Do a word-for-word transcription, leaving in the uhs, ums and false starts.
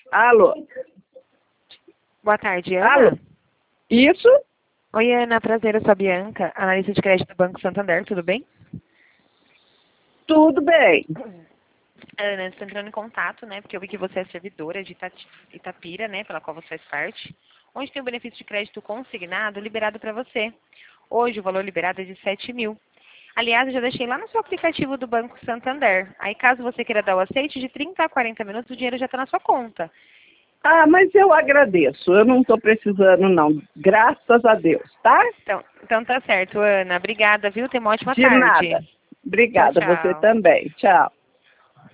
Alô? Boa tarde, Ana. Alô? Isso? Oi, Ana. Prazer, eu sou a Bianca, analista de crédito do Banco Santander. Tudo bem? Tudo bem. Ana, estou entrando em contato, né? Porque eu vi que você é servidora de Itati- Itapira, né? Pela qual você faz parte. Onde tem o benefício de crédito consignado liberado para você. Hoje o valor liberado é de sete mil. Aliás, eu já deixei lá no seu aplicativo do Banco Santander. Aí, caso você queira dar o aceite, de trinta a quarenta minutos, o dinheiro já está na sua conta. Ah, mas eu agradeço. Eu não estou precisando, não. Graças a Deus, tá? Então, então tá certo, Ana. Obrigada, viu? Tenha uma ótima De tarde. nada. Tchau, Obrigada, você tchau. também. Tchau.